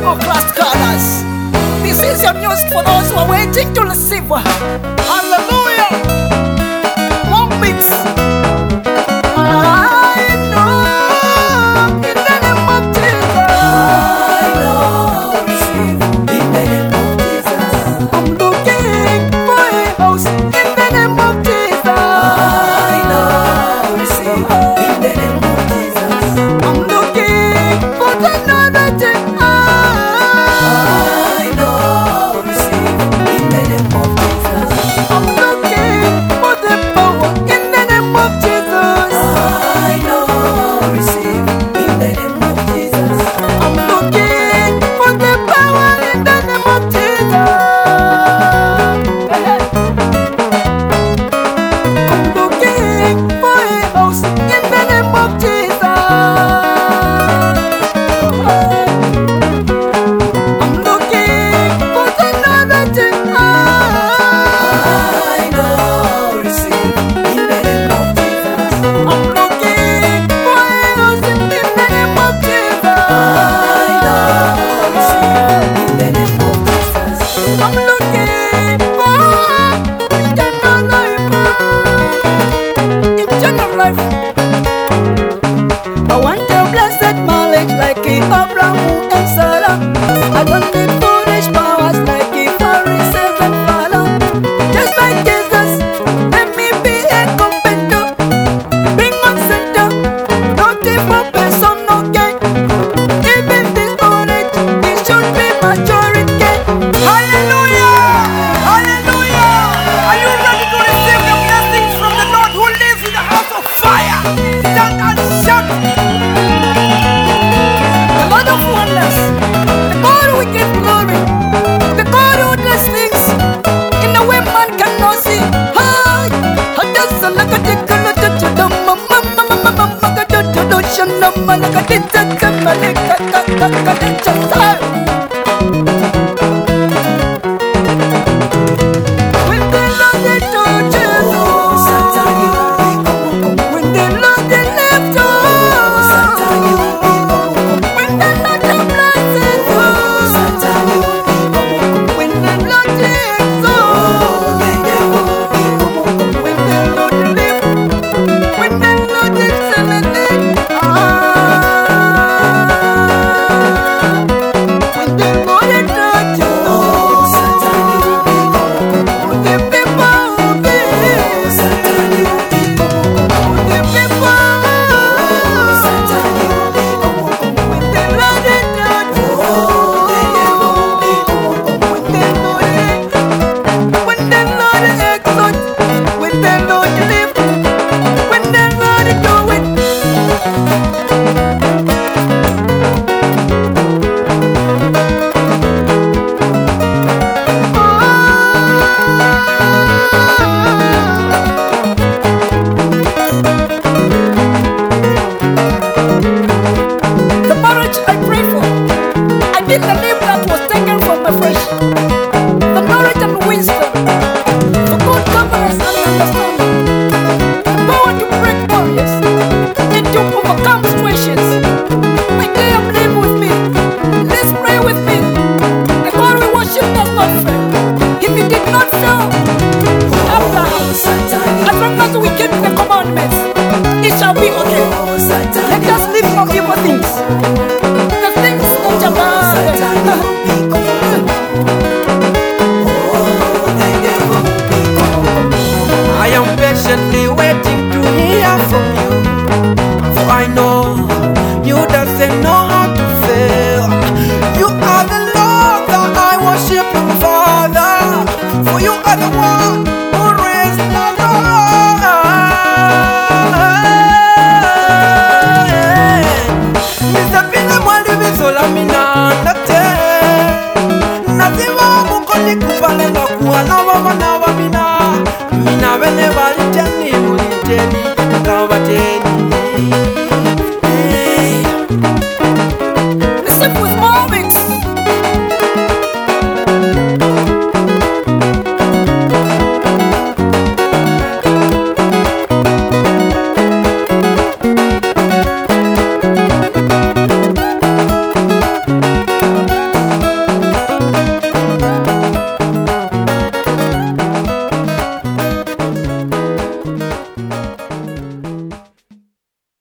class scholars. This is your news for those who are waiting to receive. Hallelujah. One mix. I know in the name of Jesus. I know, receive in the name of Jesus. I'm looking for a house in the name of Jesus. I know, receive in the name of Jesus. I'm looking for another thing. I know, receive in the name of Jesus. I'm looking for the power in the name of Jesus. I know, receive in the name of Jesus. I'm looking for the power in the name of Jesus. I'm looking for a house in the name of Jesus. I'm looking for another thing. I know, receive in the name of Jesus. I'm looking for a house in the name of Jesus. I know, receive in the name of Jesus. I'm looking for eternal life. Eternal life. I want a blessed knowledge like Abraham and Sarah. I don't need foolish powers like Pharisees and Pharaoh. Just like Jesus, let me be a carpenter. Bring on center, not for personal gain. Even this knowledge, it should be majority. Hallelujah! Hallelujah! Are you ready to receive the blessings from the Lord who lives in the house of fire? Stand and shout! The Lord of wonders, the God who gives glory, the God who does things in a way man cannot see. Hi! Just